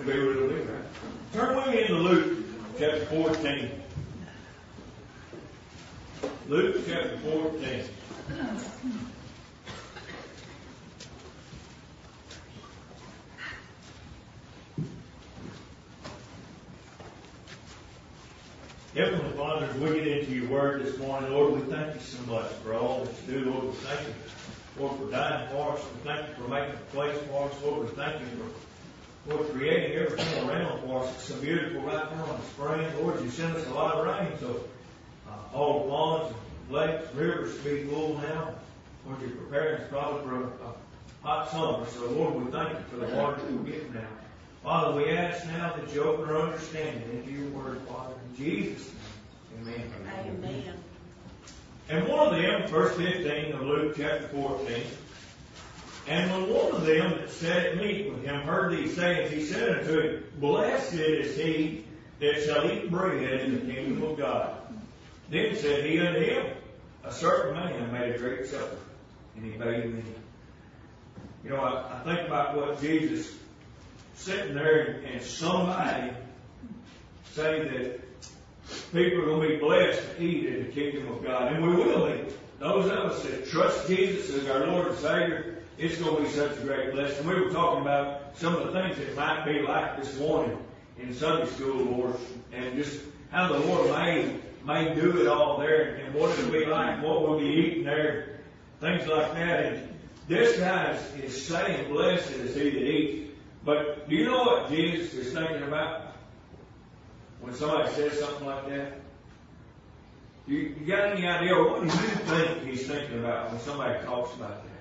be where it'll be, right? Turn with me into Luke chapter 14. Luke chapter 14. Heavenly Father, as we get into your word this morning, Lord, we thank you so much for all that you do. Lord, we thank you, Lord, for dying for us. We thank you for making a place for us. Lord, we thank you for, Lord, creating everything around for us. It's so beautiful right now in the spring. Lord, you send us a lot of rain, so all the ponds and lakes, rivers to be full now. Lord, you're preparing us probably for a hot summer. So, Lord, we thank you for the water that we're getting now. Father, we ask now that you open our understanding into your word, Father. In Jesus' name, amen. Amen. And one of them, verse 15 of Luke chapter 14, and when one of them that sat at meat with him heard these sayings, he said unto him, Blessed is he that shall eat bread in the kingdom of God. Then said he unto him, A certain man made a great supper, and he bade him eat. You know, I think about what Jesus sitting there and somebody say that people are going to be blessed to eat in the kingdom of God. And we will be. Those of us that trust Jesus as our Lord and Savior, it's going to be such a great blessing. We were talking about some of the things that might be like this morning in Sunday school, Lord, and just how the Lord may do it all there, and what it'll be like, what we'll be eating there, things like that. And this guy is saying, Blessed is he that eats. But do you know what Jesus is thinking about when somebody says something like that? You got any idea? What do you think he's thinking about when somebody talks about that?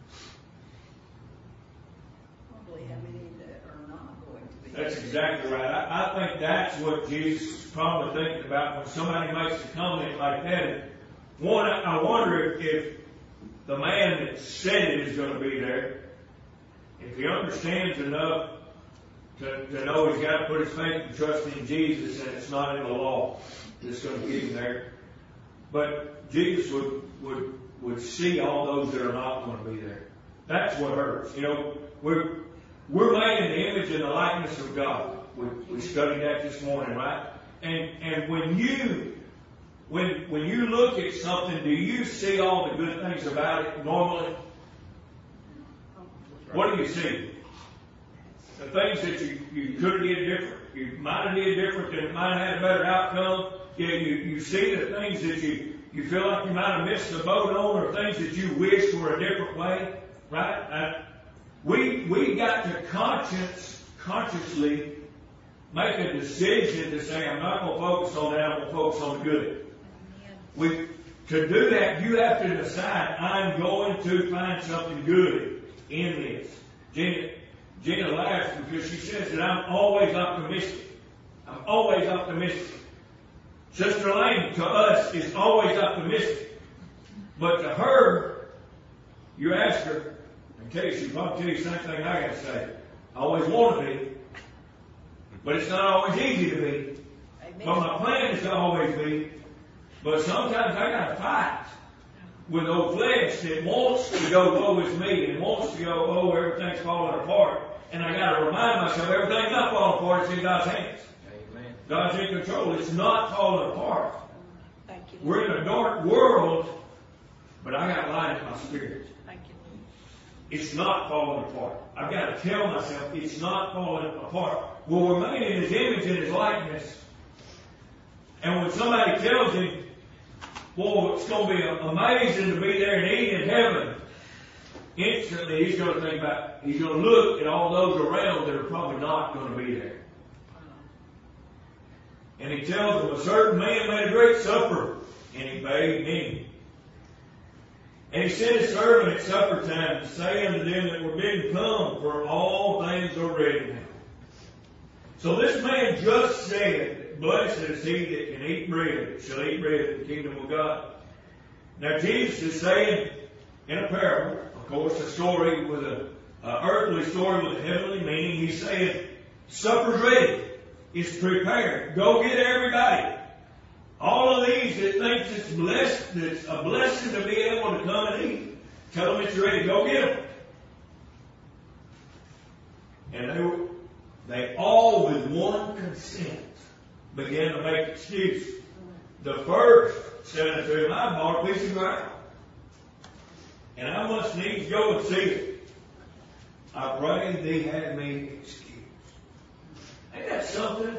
Probably how many that are not going to be. That's exactly right. I think that's what Jesus is probably thinking about when somebody makes a comment like that. And one, I wonder if the man that said it is going to be there, if he understands enough to know he's got to put his faith and trust in Jesus, and it's not in the law that's going to get him there. But Jesus would see all those that are not going to be there. That's what hurts. You know, we're made in the image and the likeness of God. We studied that this morning, right? And when you look at something, do you see all the good things about it normally? What do you see? The things that you could have did different. You might have did different, and it might have had a better outcome. Yeah, you see the things that you feel like you might have missed the boat on, or things that you wished were a different way, right? We got to consciously make a decision to say, I'm not going to focus on that, I'm going to focus on the good. To do that, you have to decide, I'm going to find something good in this. Gina laughs because she says that I'm always optimistic. I'm always optimistic. Sister Elaine, to us, is always optimistic. But to her, you ask her, in case she'll probably tell you the same thing I got to say. I always want to be, but it's not always easy to be. Amen. But my plan is to always be. But sometimes I got to fight with old flesh that wants to go, oh, it's me, and wants to go, oh, everything's falling apart. And I got to remind myself, everything's not falling apart, it's in God's hands. Amen. God's in control. It's not falling apart. Thank you. We're in a dark world, but I got light in my spirit. Thank you. It's not falling apart. I've got to tell myself it's not falling apart. Well, we're made in His image and His likeness. And when somebody tells him, boy, it's going to be amazing to be there and eat in heaven, instantly he's going to think about, he's going to look at all those around that are probably not going to be there. And he tells them, a certain man made a great supper, and he bade many. And he sent his servant at supper time to say unto them that were bidden, Come, for all things are ready now. So this man just said, Blessed is he that can eat bread, shall eat bread in the kingdom of God. Now Jesus is saying in a parable, of course, a story with an earthly story with a heavenly meaning. He's saying, supper's ready. It's prepared. Go get everybody. All of these that thinks it's blessed, it's a blessing to be able to come and eat. Tell them it's ready. Go get them. And they all with one consent began to make excuses. The first said unto him, I bought a piece of ground, and I must needs go and see it. I pray thee have me excused. Ain't that something?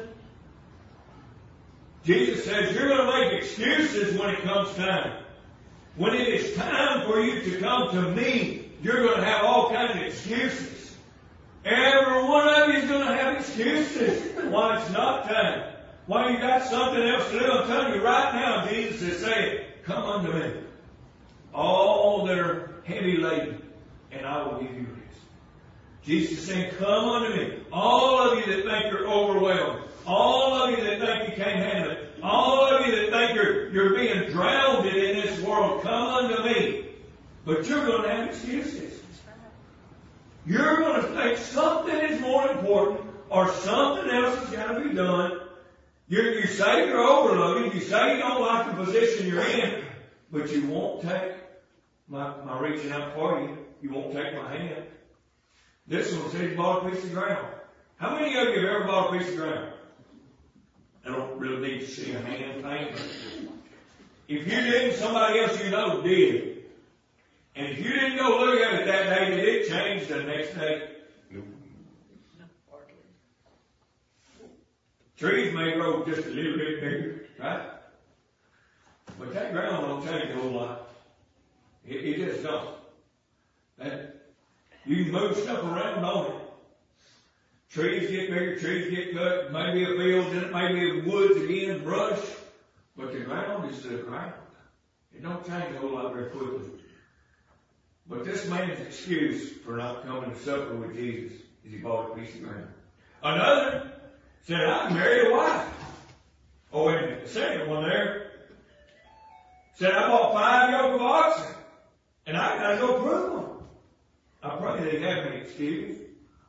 Jesus says you're going to make excuses when it comes time. When it is time for you to come to me, you're going to have all kinds of excuses. Every one of you is going to have excuses why it's not time. Why you got something else to do. I'm telling you right now, Jesus is saying, come unto me. All that are heavy laden, and I will give you rest. Jesus is saying, come unto me. All of you that think you're overwhelmed. All of you that think you can't handle it. All of you that think you're being drowned in this world, come unto me. But you're going to have excuses. You're going to think something is more important or something else has got to be done. You say you're overloaded. You say you don't like the position you're in. But you won't take my reaching out for you. You won't take my hand. This one says you bought a piece of ground. How many of you have ever bought a piece of ground? I don't really need to see a hand thing. If you didn't, somebody else you know did. And if you didn't go look at it that day, did it change the next day? Nope. Trees may grow just a little bit bigger, right? But that ground don't change a whole lot. It just don't. You can move stuff around on it. Trees get bigger, trees get cut, maybe a field, then it may be woods again, brush. But the ground is the ground. It don't change a whole lot very quickly. But this man's excuse for not coming to supper with Jesus is he bought a piece of ground. Another said, I married a wife. Oh, and the second one there said, I bought 5 yoke of oxen, and I got to go prove them. I pray they have me excused.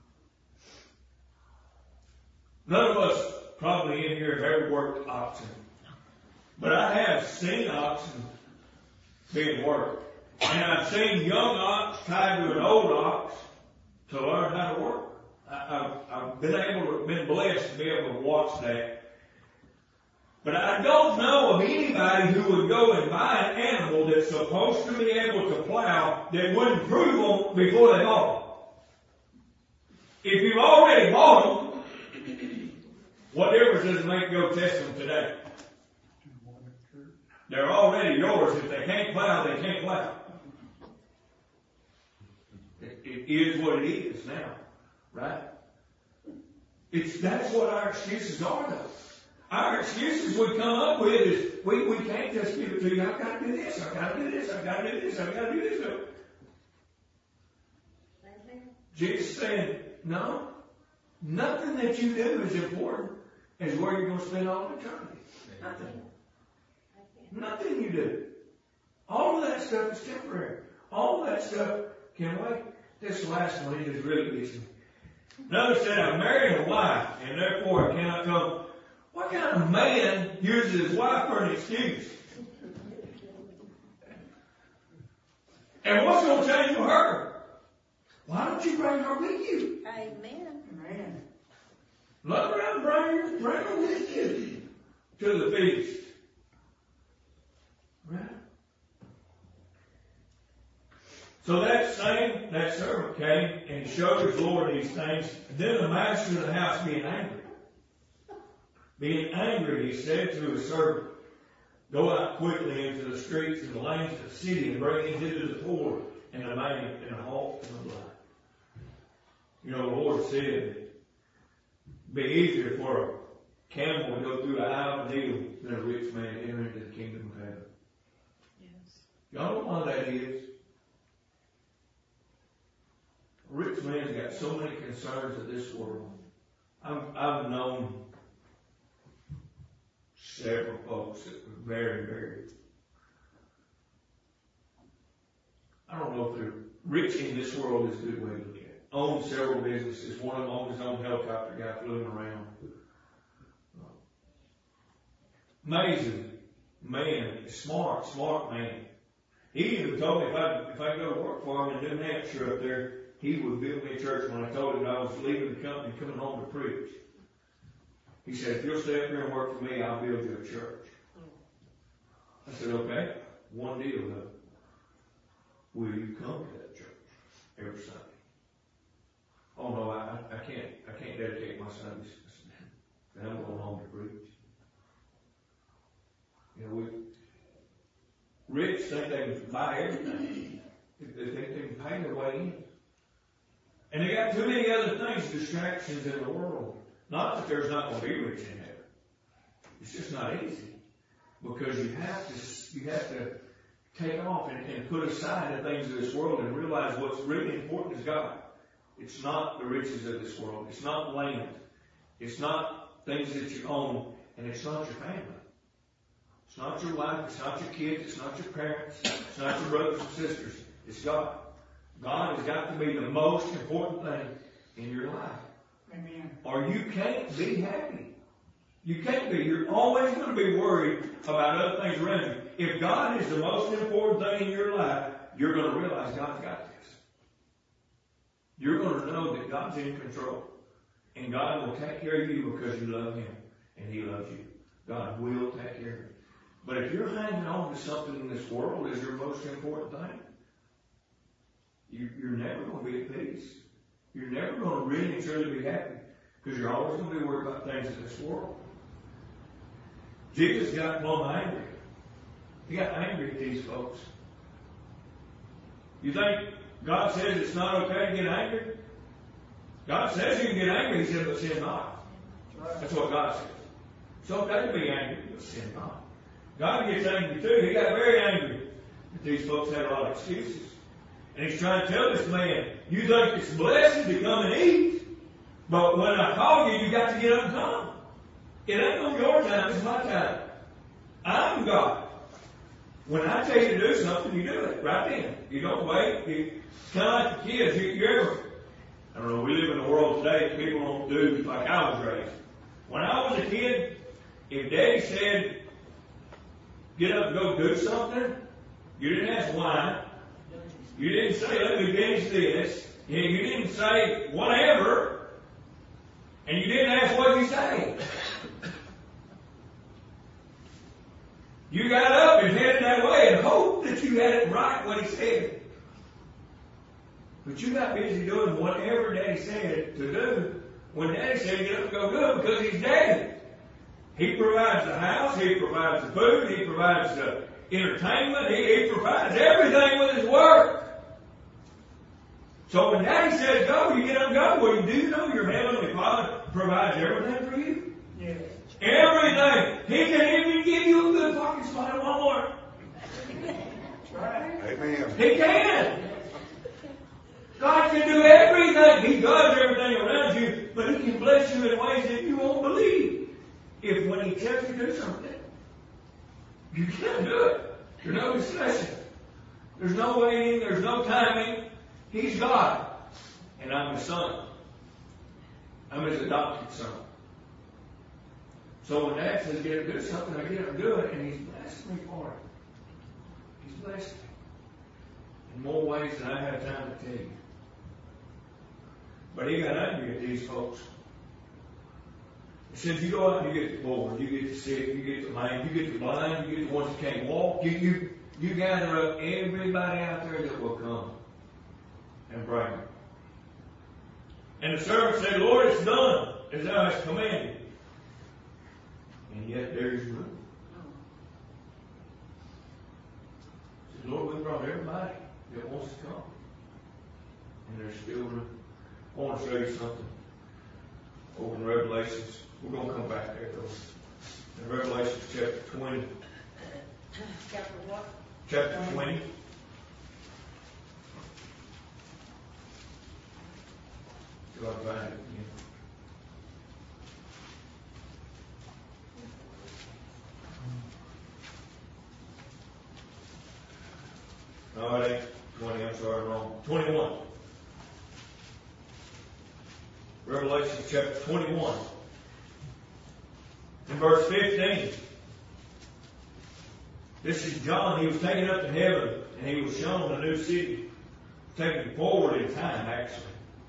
None of us probably in here have ever worked oxen. But I have seen oxen being worked. And I've seen young ox tied to an old ox to learn how to work. I've been blessed to be able to watch that. But I don't know of anybody who would go and buy an animal that's supposed to be able to plow that wouldn't prove them before they bought them. If you've already bought them, what difference does it make to go test them today? They're already yours. If they can't plow, they can't plow. It is what it is now, right? That's what our excuses are, though. Our excuses we come up with is we can't just give it to you. I've got to do this. I've got to do this. I've got to do this. I've got to do this. Jesus said, no, nothing that you do is important as where you're going to spend all eternity. Nothing you do. All of that stuff is temporary. All of that stuff can wait. This last one, it just really gets me. Another said, I'm married a wife, and therefore I cannot come. What kind of man uses his wife for an excuse? And what's going to change for her? Why don't you bring her with you? Amen. Amen. Love her and bring her with you to the feast. Right? So that servant came and showed his Lord these things. And then the master of the house being angry. Being angry, he said to his servant, go out quickly into the streets and the lanes of the city and bring into the poor and the maimed and the halt and the blind. You know, the Lord said it'd be easier for a camel to go through the eye of a needle than a rich man to enter into the kingdom of heaven. Yes. Y'all know why that is? A rich man's got so many concerns of this world. I've known several folks that were very, very, I don't know if they're rich in this world is a good way to look at it. Own several businesses. One of them owned his own helicopter, guy flew him around. Amazing man, smart man. He even told me if I go to work for him in New Hampshire up there, he would build me a church when I told him I was leaving the company coming home to preach. He said, if you'll stay up here and work for me, I'll build you a church. I said, okay, one deal though. Will you come to that church every Sunday? Oh no, I can't dedicate my Sundays. And I'm going home to preach. You know, rich think they can buy everything. They think they can pay their way in. And they got too many other things, distractions in the world. Not that there's not going to be rich in heaven. It's just not easy. Because you have to take off and put aside the things of this world and realize what's really important is God. It's not the riches of this world. It's not land. It's not things that you own. And it's not your family. It's not your wife. It's not your kids. It's not your parents. It's not your brothers and sisters. It's God. God has got to be the most important thing in your life. Amen. Or you can't be happy. You can't be. You're always going to be worried about other things around you. If God is the most important thing in your life, you're going to realize God's got this. You're going to know that God's in control. And God will take care of you because you love Him. And He loves you. God will take care of you. But if you're hanging on to something in this world as your most important thing, you're never going to be at peace. You're never going to really and truly be happy. Because you're always going to be worried about things in this world. Jesus got plumb angry. He got angry at these folks. You think God says it's not okay to get angry? God says you can get angry. He said, but sin not. That's what God says. It's okay to be angry, but sin not. God gets angry too. He got very angry. But these folks had a lot of excuses. And He's trying to tell this man, you think it's blessed to come and eat, but when I call you, you got to get up and come. It ain't on your time, it's my time. I'm God. When I tell you to do something, you do it right then. You don't wait. It's kind of like the kids. You ever, I don't know, we live in a world today that people don't do like I was raised. When I was a kid, if Daddy said, get up and go do something, you didn't ask why. You didn't say, let me finish this. You didn't say whatever. And you didn't ask what you say. You got up and headed that way and hoped that you had it right what He said. But you got busy doing whatever Daddy said to do when Daddy said get up and go do it because He's Daddy. He provides the house, He provides the food, He provides the entertainment, He provides everything with His Word. So when Daddy says go, you get up and go. Well, do you know your Heavenly Father provides everything for you? Yes. Everything. He can even give you a good parking spot at Walmart. That's right. Amen. He can. God can do everything. He does everything around you, but He can bless you in ways that you won't believe. If when He tells you to do something, you can't do it. There's no discussion. There's no waiting. There's no timing. He's God. And I'm His son. I'm His adopted son. So when Dad says get up and do something, I get up and do it, and He's blessed me for it. He's blessed me in more ways than I have time to tell you. But He got angry at these folks. He said, you go out and you get the poor, you get the sick, you get the lame, you get the blind, you get the ones that can't walk. You gather up everybody out there that will come and bring them. And the servant said, Lord, it's done as Thou hast commanded. And yet there is room. He said, Lord, we brought everybody that wants to come. And there's still room. I want to show you something over in Revelations. We're going to come back there though. In Revelation chapter 20. Chapter what? Chapter 20. See if I can find it again. No, it ain't 20. I'm sorry, I'm wrong. 21. Revelation chapter 21. In verse 15. This is John. He was taken up to heaven and he was shown a new city. taken forward in time, actually,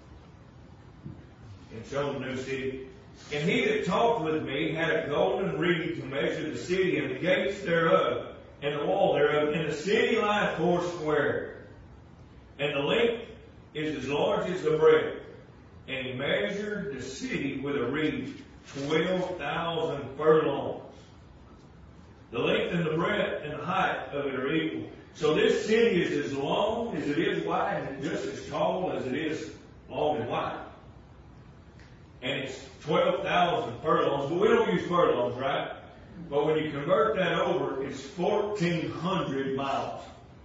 and shown the new city. And he that talked with me had a golden reed to measure the city and the gates thereof, and the wall thereof, and the city lieth foursquare. And the length is as large as the breadth. And he measured the city with a reed, 12,000 furlongs. The length and the breadth and the height of it are equal. So this city is as long as it is wide, and just as tall as it is long and wide. And it's 12,000 furlongs, but we don't use furlongs, right? But when you convert that over, it's 1,400 miles.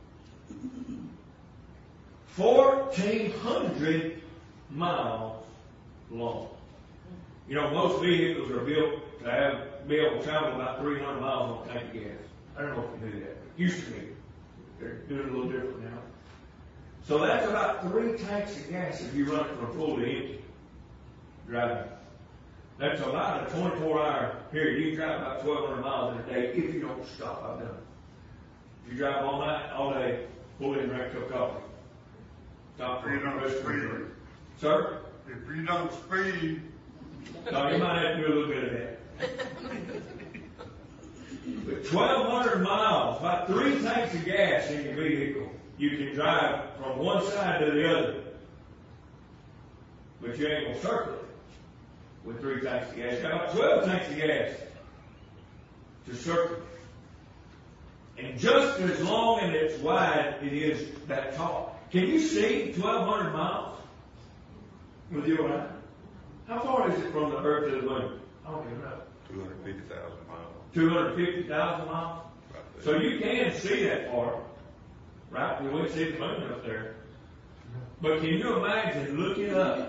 1,400 miles long. You know, most vehicles are built to be able to travel about 300 miles on a tank of gas. I don't know if you knew that. It used to be. They're doing it a little different now. So that's about 3 tanks of gas if you run it from full to empty. Driving. That's about a 24-hour period. You can drive about 1,200 miles in a day if you don't stop. I've done it. If you drive all night, all day, pull in and drink a cup of coffee. Stop for If you don't speed. Sir? If you don't speed. No, you might have to do a little bit of that. But 1,200 miles, about 3 tanks of gas in your vehicle, you can drive from one side to the other. But you ain't going to circle it with 3 tanks of gas. You got about 12 tanks of gas to circle. And just as long and as wide it is that tall. Can you see 1,200 miles with your eye? How far is it from the earth to the moon? I don't even know. 250,000 miles. 250,000 miles? So you can see that far, right? We wouldn't see the moon up there. But can you imagine looking up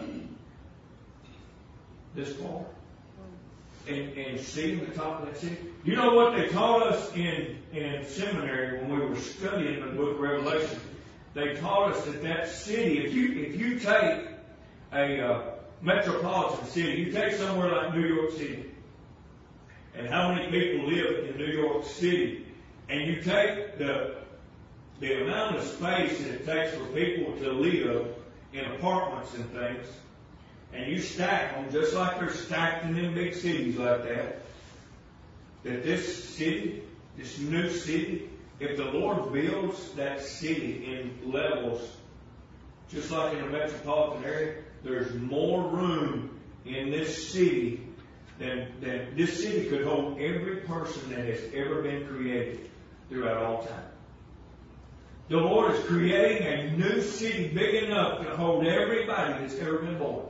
this far and seeing the top of that city? You know what they taught us in seminary when we were studying the book of Revelation? They taught us that city, if you take a metropolitan city, you take somewhere like New York City, and how many people live in New York City, and you take the amount of space that it takes for people to live in apartments and things, and you stack them just like they're stacked in them big cities like that this city, this new city, if the Lord builds that city in levels, just like in a metropolitan area, there's more room in this city than this city could hold every person that has ever been created throughout all time. The Lord is creating a new city big enough to hold everybody that's ever been born.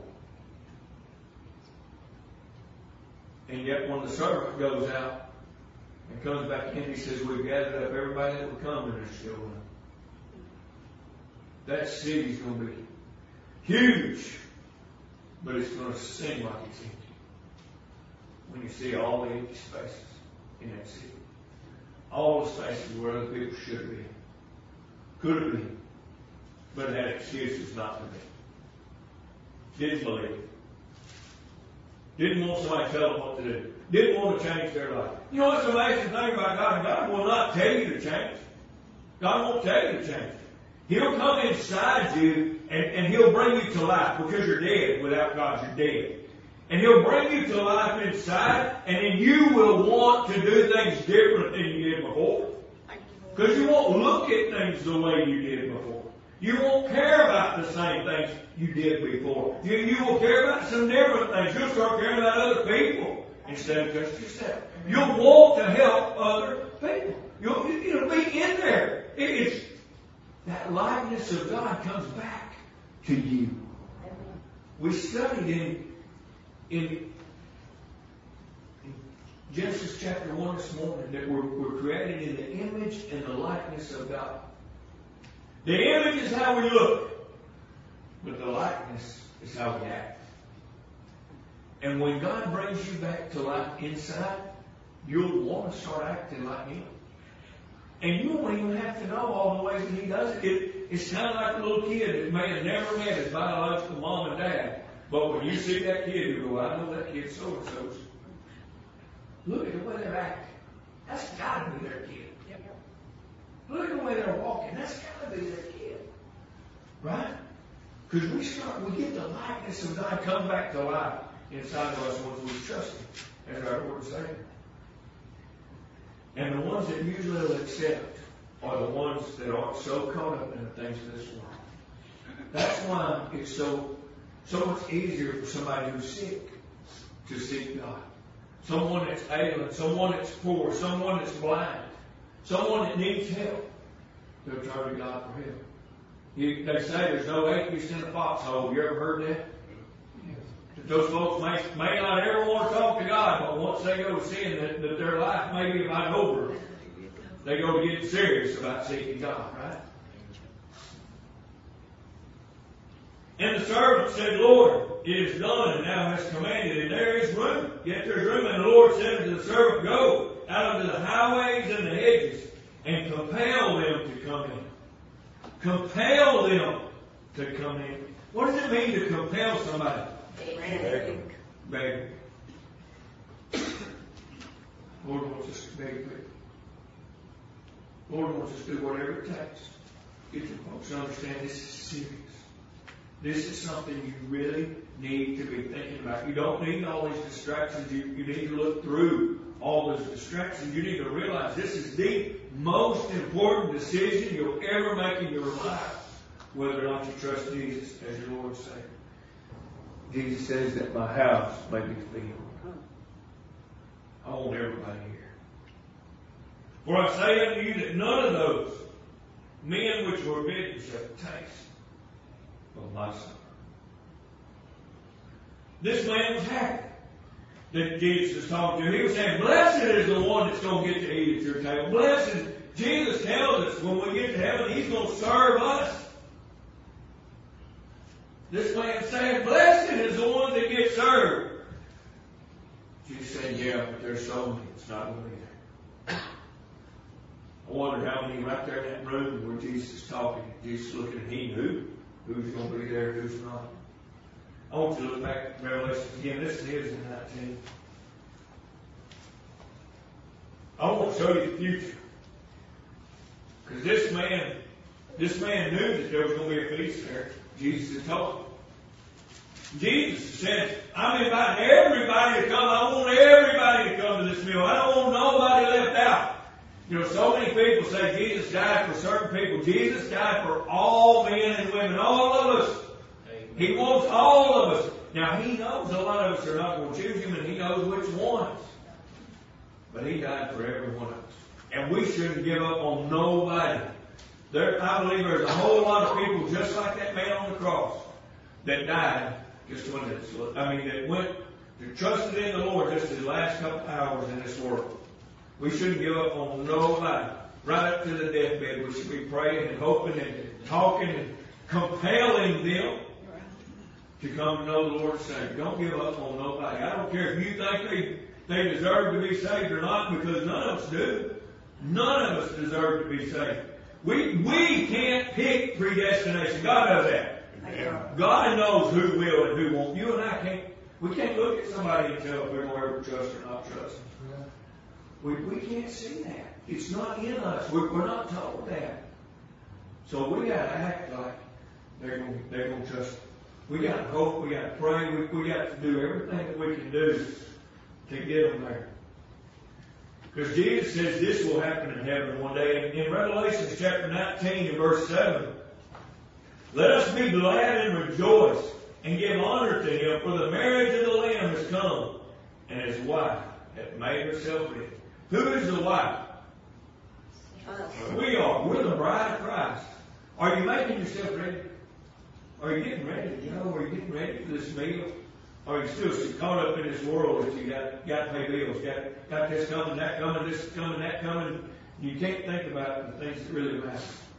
And yet when the servant goes out and comes back in, he says, we've gathered up everybody that will come, and there's still room. That city's going to be huge, but it's going to seem like it's empty when you see all the empty spaces in that city. All the spaces where other people should have been, could have been, but had excuses not to be. Didn't believe it. Didn't want somebody to tell them what to do. Didn't want to change their life. You know what's the amazing thing about God? God will not tell you to change. God won't tell you to change. He'll come inside you and He'll bring you to life, because you're dead. Without God, you're dead. And He'll bring you to life inside, and then you will want to do things different than you did before. Because you won't look at things the way you did before. You won't care about the same things you did before. You will care about some different things. You'll start caring about other people instead of just yourself. You'll want to help other people. It'll be in there. It's that likeness of God comes back to you. We studied in Genesis chapter 1 this morning that we're created in the image and the likeness of God. The image is how we look, but the likeness is how we act. And when God brings you back to life inside, you'll want to start acting like Him. And you won't even have to know all the ways that He does it. It's kind of like a little kid that may have never met his biological mom and dad. But when you see that kid, you go, I know that kid's so-and-so's. Look at the way they're acting. That's got to be their kid. Look at the way they're walking. That's got to be their kid. Right? Because we get the likeness of God come back to life inside of us once we trust Him as our Lord and Savior. And the ones that usually will accept are the ones that aren't so caught up in the things of this world. That's why it's so much easier for somebody who's sick to seek God. Someone that's ailing, someone that's poor, someone that's blind, someone that needs help. They'll turn to God for help. They say there's no atheist in a foxhole. You ever heard that? Those folks may not ever want to talk to God, but once they go to sin that their life may be about over, they go to get serious about seeking God, right? And the servant said, Lord, it is done, and thou hast commanded, and there is room. Yet there's room. And the Lord said unto the servant, Go out into the highways and the hedges, and compel them to come in. Compel them to come in. What does it mean to compel somebody? Beg. Lord wants us to beg. Lord wants us to do whatever it takes. Get you folks to understand this is serious. This is something you really need to be thinking about. You don't need all these distractions. You need to look through all those distractions. You need to realize this is the most important decision you'll ever make in your life, whether or not you trust Jesus as your Lord and Savior. Jesus says that my house may be filled. I want everybody here. For I say unto you that none of those men which were bidden shall taste of my supper. This man was happy that Jesus was talking to him. He was saying, blessed is the one that's going to get to eat at your table. Blessed. Jesus tells us when we get to heaven, He's going to serve us. This man said, blessed is the one that gets served. Jesus said, yeah, but there's so many. It's not going to be there. I wonder how many right there in that room where Jesus is talking, Jesus looking at He knew who's going to be there, who's not. I want you to look back at Revelation again. This is in 19. I want to show you the future. Because this man knew that there was going to be a feast there. Jesus had told him. Jesus said, I'm inviting everybody to come. I want everybody to come to this meal. I don't want nobody left out. You know, so many people say Jesus died for certain people. Jesus died for all men and women, all of us. He wants all of us. Now, He knows a lot of us are not going to choose Him, and He knows which ones. But He died for every one of us. And we shouldn't give up on nobody. I believe there's a whole lot of people just like that man on the cross that died just when that went to trusted in the Lord just His last couple hours in this world. We shouldn't give up on nobody. Right up to the deathbed, we should be praying and hoping and talking and compelling them to come to know the Lord and Savior. Don't give up on nobody. I don't care if you think they deserve to be saved or not, because none of us do. None of us deserve to be saved. We can't pick predestination. God does that. Yeah. God knows who will and who won't. You and I can't. We can't look at somebody and tell if we're going to ever trust or not trust them. We can't see that. It's not in us. We're not told that. So we got to act like they're going to trust them. We got to hope. We got to pray. We got to do everything that we can do to get them there. Because Jesus says this will happen in heaven one day. In Revelation chapter 19 and verse 7, let us be glad and rejoice and give honor to Him, for the marriage of the Lamb has come, and His wife hath made herself ready. Who is the wife? We are. We're the bride of Christ. Are you making yourself ready? Are you getting ready? Are you getting ready for this meal? Or are you still caught up in this world that you got to pay bills, got this coming, that coming, this coming, that coming? You can't think about the things that really matter.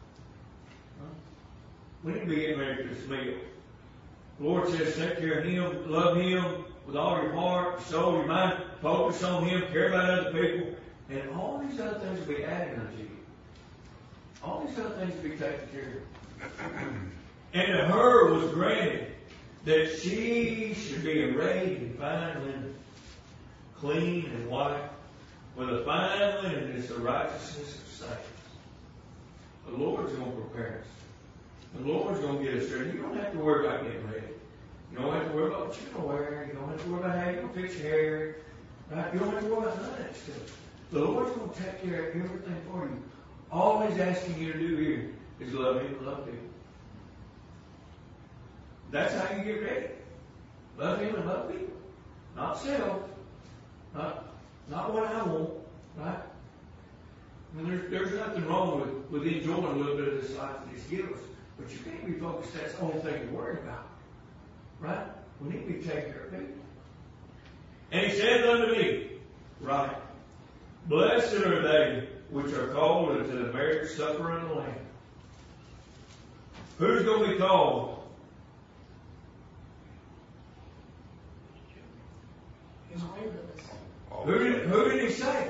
We need to be getting ready for this meal. The Lord says, take care of Him, love Him with all your heart, your soul, your mind, focus on Him, care about other people, and all these other things will be added unto you. All these other things will be taken care of. And to her was granted that she should be arrayed in fine linen, clean and white, with a fine linen is the righteousness of saints. The Lord's going to prepare us. The Lord's going to get us there. You don't have to worry about getting ready. You don't have to worry about what you're going to wear. You don't have to worry about how you're going to fix your hair. Right? You don't have to worry about none of that stuff. The Lord's going to take care of everything for you. All He's asking you to do here is love Him and love people. That's how you get ready. Love Him and love people. Not self. Not what I want. Right? I mean, there's nothing wrong with enjoying a little bit of this life that He's given us. But you can't be focused, that's the only thing you're worried about. Right? We need to be taking care of people. And He said unto me, right, blessed are they which are called unto the marriage supper of the Lamb. Who's going to be called? His favorites. Who did He say?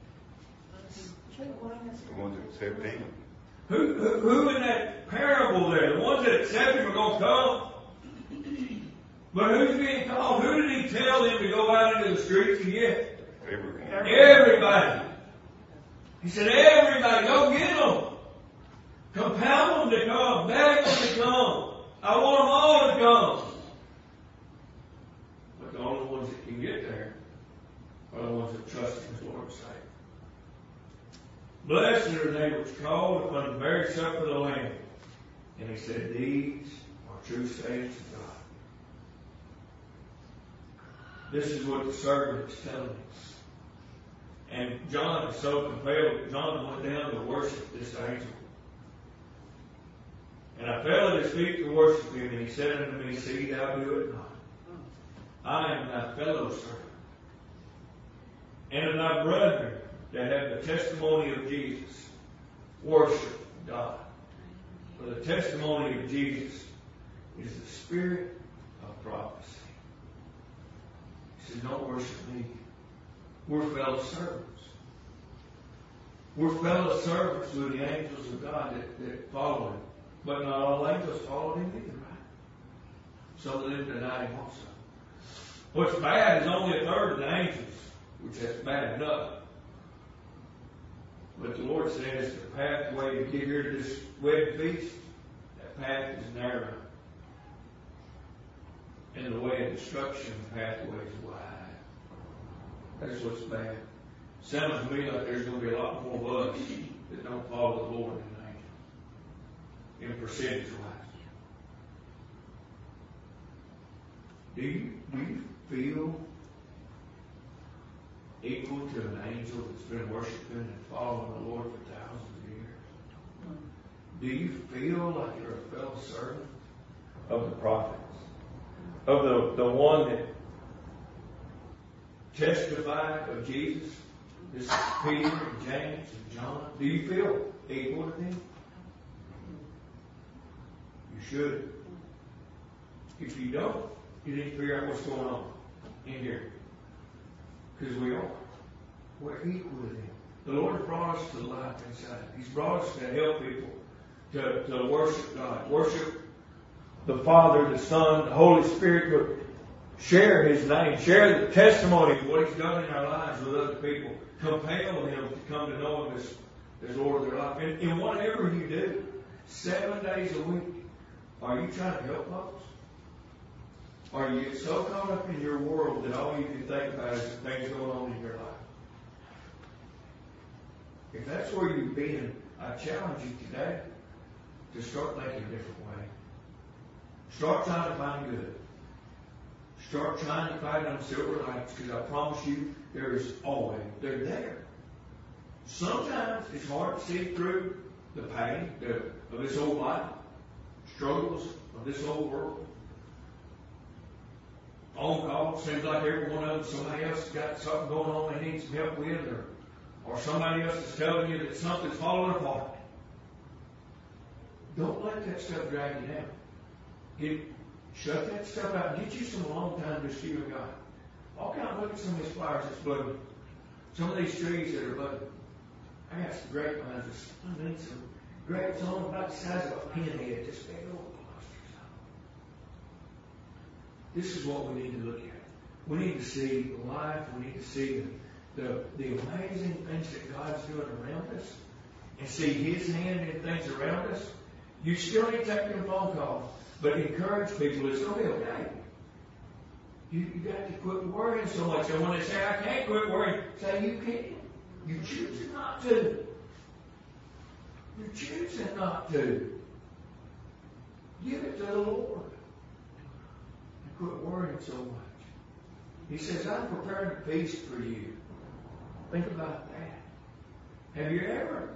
The ones that accept Him. Who in that parable there? The ones that accept Him are going to come. But who's being called? Who did He tell them to go out into the streets and get? Everyone. Everybody. He said, everybody, go get them. Compel them to come. Beg them to come. I want them all to come. But the only ones that can get there are the ones that trust in His Lord and Savior. Blessed are they which called upon the marriage supper of the Lamb. And He said, these are true saints of God. This is what the servant is telling us. And John is so compelled. John went down to worship this angel. And I fell at His feet to worship Him. And He said unto me, see thou do it not. I am thy fellow servant. And of thy brethren that have the testimony of Jesus. Worship God. For the testimony of Jesus is the spirit of prophecy. He said, don't worship me. We're fellow servants. We're fellow servants with the angels of God that follow Him. But not all angels followed Him either, right? Some of them denied Him also. What's bad is only a third of the angels, which is bad enough. But the Lord says the pathway to get here to this wedding feast, that path is narrow. And the way of destruction, the pathway is wide. That's what's bad. Sounds to me like there's going to be a lot more of us that don't follow the Lord than angels. In percentage-wise. Do you feel equal to an angel that's been worshiping and following the Lord for thousands of years? Do you feel like you're a fellow servant of the prophets? Of the one that testified of Jesus? This is Peter and James and John. Do you feel equal to them? You should. If you don't, you need to figure out what's going on in here. Because we are. We're equal to them. The Lord has brought us to life inside. He's brought us to help people to worship God. Worship the Father, the Son, the Holy Spirit, but share His name. Share the testimony of what He's done in our lives with other people. Compel them to come to know Him as Lord of their life. And whatever you do, 7 days a week, are you trying to help folks? Are you so caught up in your world that all you can think about is the things going on in your life? If that's where you've been, I challenge you today to start thinking a different way. Start trying to find good. Start trying to find them silver linings, because I promise you, they're there. Sometimes it's hard to see through the pain of this old life, struggles of this old world. On call, seems like every one of them, somebody else has got something going on they need some help with, or somebody else is telling you that something's falling apart. Don't let that stuff drag you down. Shut that stuff out and get you some alone time to see with God. Walk out and look at some of these flowers that's blooming. Some of these trees that are budding. I got some grapevines. I need some grapes on about the size of a pinhead, just big old clusters. This is what we need to look at. We need to see life. We need to see the amazing things that God's doing around us, and see His hand in things around us, You still ain't taking a phone call, but encourage people. It's going to be okay. You got to quit worrying so much. And when they say, I can't quit worrying, say you can. You choose not to. You're choosing not to. Give it to the Lord. And quit worrying so much. He says, I'm preparing a feast for you. Think about that. Have you ever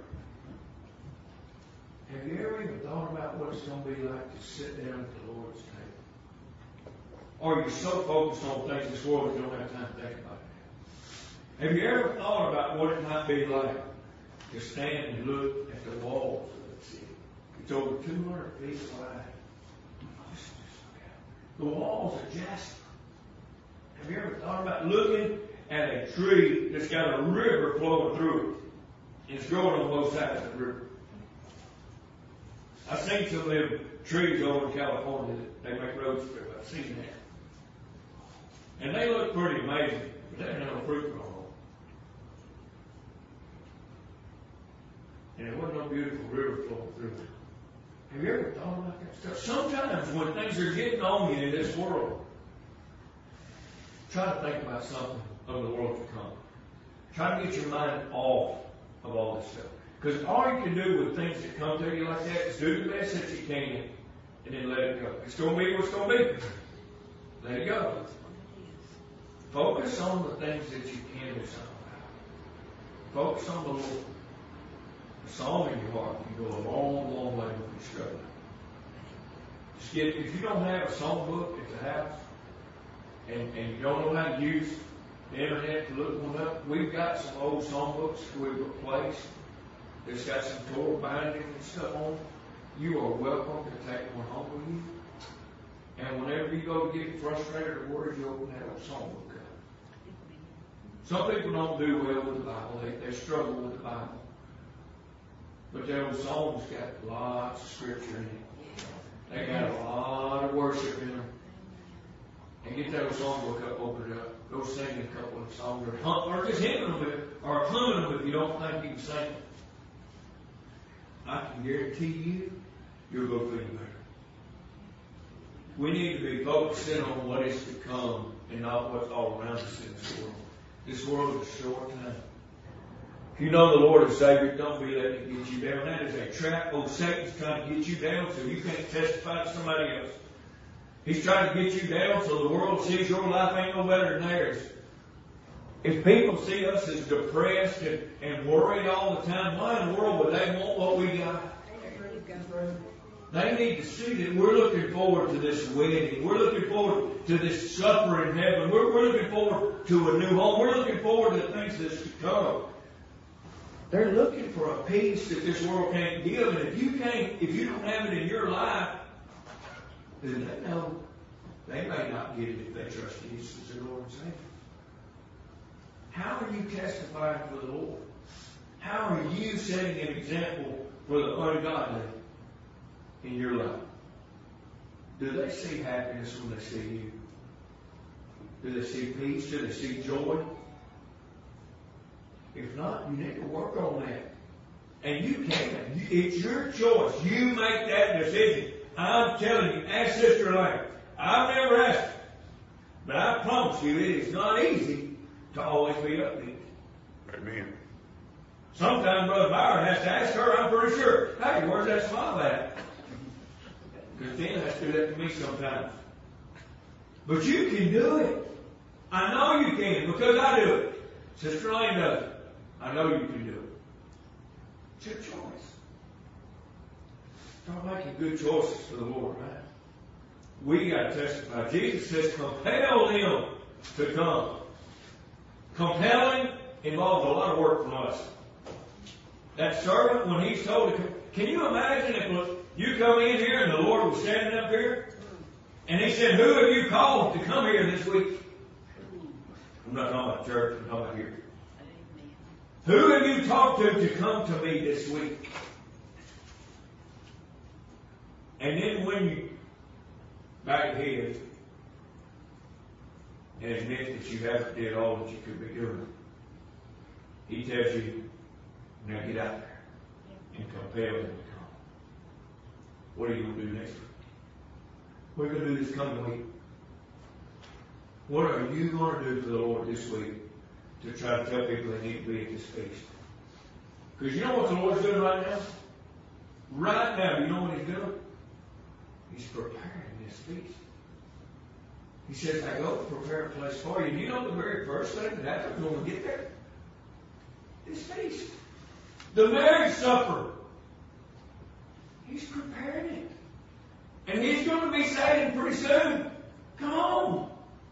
even thought about what it's going to be like to sit down at the Lord's table? Or are you so focused on things in this world that you don't have time to think about that? Have you ever thought about what it might be like to stand and look at the walls of the city? It's over 200 feet wide. Just look at it. The walls are jasper. Have you ever thought about looking at a tree that's got a river flowing through it? It's growing on both sides of the river. I've seen some of them trees over in California that they make roads through. I've seen that. And they look pretty amazing, but they don't have no fruit no more. And there wasn't no beautiful river flowing through it. Have you ever thought about that stuff? Sometimes when things are getting on you in this world, try to think about something of the world to come. Try to get your mind off of all this stuff. Because all you can do with things that come to you like that is do the best that you can and then let it go. It's going to be what's going to be. Let it go. Focus on the things that you can do something about. Focus on the Lord. A song in your heart can go a long, long way when you're struggling. Just if you don't have a songbook at the house, and you don't know how to use the internet to look one up, we've got some old songbooks we've replaced. It's got some Torah binding and stuff on it. You are welcome to take one home with you. And whenever you go to get frustrated or worried, you open that old songbook up. Some people don't do well with the Bible. They struggle with the Bible. But the old songs got lots of scripture in it. They got a lot of worship in them. And get that old songbook up, open it up. Go sing a couple of songs. Or just hymn them, or humming them if you don't think you can sing them. I can guarantee you, you'll go feel better. We need to be focusing on what is to come and not what's all around us in this world. This world is a short time. If you know the Lord and Savior, don't be letting it get you down. That is a trap. Oh, Satan's trying to get you down so you can't testify to somebody else. He's trying to get you down so the world sees your life ain't no better than theirs. If people see us as depressed and worried all the time, why in the world would they want what we got? They need to see that we're looking forward to this wedding. We're looking forward to this supper in heaven. We're looking forward to a new home. We're looking forward to things that's to come. They're looking for a peace that this world can't give. And if you don't have it in your life, then they know they may not get it if they trust Jesus as their Lord and Savior. How are you testifying for the Lord? How are you setting an example for the ungodly in your life? Do they see happiness when they see you? Do they see peace? Do they see joy? If not, you need to work on that. And you can. It's your choice. You make that decision. I'm telling you, ask Sister Elaine. I've never asked her. But I promise you, it is not easy to always be upbeat. Amen. Sometimes Brother Byron has to ask her, I'm pretty sure, hey, where's that smile at? Because Tina has to do that to me sometimes. But you can do it. I know you can because I do it. Sister Elaine does it. I know you can do it. It's your choice. Start making good choices for the Lord, right? We got to testify. Jesus says, compel them to come. Compelling involves a lot of work from us. That servant, when he's told to come, can you imagine if you come in here and the Lord was standing up here and he said, who have you called to come here this week? I'm not talking about church, I'm talking about here. Who have you talked to come to me this week? And then when you back ahead and admit that you haven't did all that you could be doing, he tells you, now get out there and compel them to come. What are you going to do next week? What are you going to do this coming week? What are you going to do for the Lord this week to try to tell people they need to be at this feast? Because you know what the Lord's doing right now? Right now, you know what He's doing? He's preparing this feast. He says, I go to prepare a place for you. And you know the very first thing that happens when we get there? This feast. The marriage supper. He's preparing it. And He's going to be saying pretty soon, come on.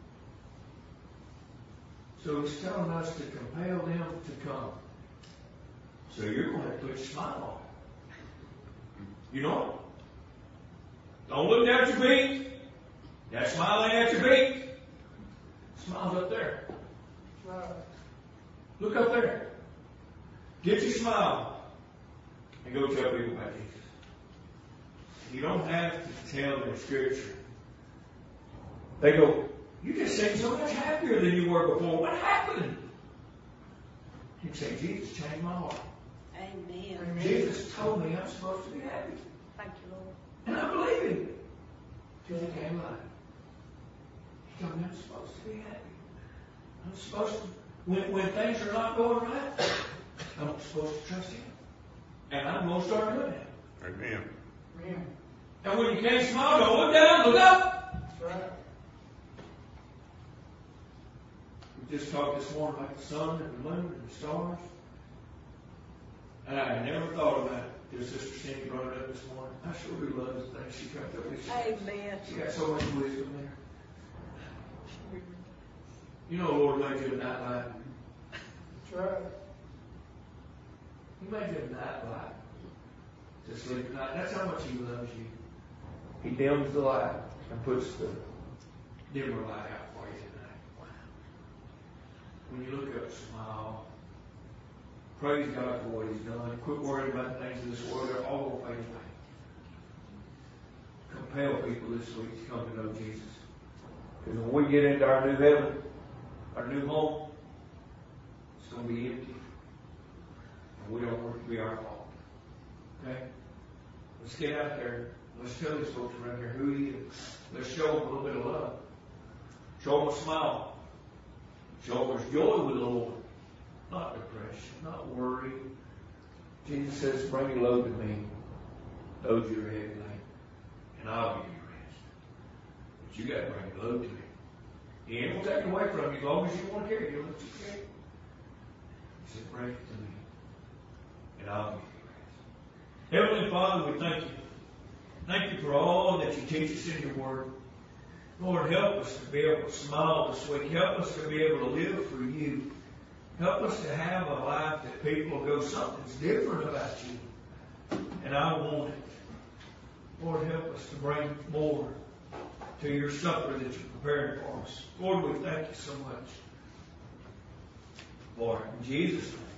So He's telling us to compel them to come. So you're going to put your smile on. You know it? Don't look down at your beak. That smile ain't at your beak. Smile's up there. Look up there. Get your smile and go tell people about Jesus. You don't have to tell them Scripture. They go, you just seem so much happier than you were before. What happened? You say, Jesus changed my heart. Amen. Jesus told me I'm supposed to be happy. Thank you, Lord. And I believe Him. Till He came alive. He told me I'm supposed to be happy. I'm supposed to, when things are not going right, I'm supposed to trust Him. And I'm going to start doing that. Amen. Amen. And when you can't smile, don't look down, look up. That's right. We just talked this morning about the sun and the moon and the stars. And I never thought about it. Your sister Cindy brought it up this morning. I sure do love the things she comes up with. Amen. She got so much wisdom there. You know the Lord made you a nightlight. That's right. He made you a nightlight to sleep at night. That's how much He loves you. He dims the light and puts the dimmer light out for you tonight. When you look up, smile. Praise God for what He's done. Quit worrying about the things of this world. They're all going to fade away. Compel people this week to come to know Jesus. Because when we get into our new heaven, our new home, it's going to be empty. And we don't want it to be our fault. Okay? Let's get out there. Let's tell these folks around here who He is. Let's show them a little bit of love. Show them a smile. Show them there's joy with the Lord. Not depression, not worry. Jesus says, bring your load to me. Load your heavy load. And I'll give you rest. But you got to bring your load to me. He ain't going to take it away from you as long as you want to carry it. He'll let you carry it. He said, bring it to me. And I'll give you rest. Heavenly Father, we thank you. Thank you for all that you teach us in your word. Lord, help us to be able to smile this week. Help us to be able to live for you. Help us to have a life that people will go, something's different about you. And I want it. Lord, help us to bring more to your supper that you're preparing for us. Lord, we thank you so much. Lord, in Jesus' name.